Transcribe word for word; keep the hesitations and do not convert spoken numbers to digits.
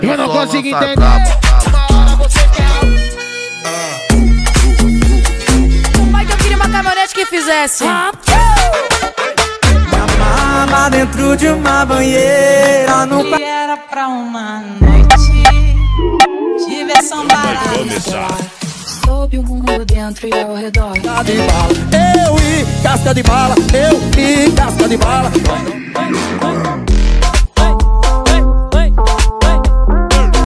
Eu não consigo entender. Pai, que eu queria uma caminhonete que fizesse Amava dentro de uma banheira no... E era pra uma noite diversão barata. Sob o mundo dentro e ao redor. Casca de bala, eu e casca de bala, eu e casca de bala.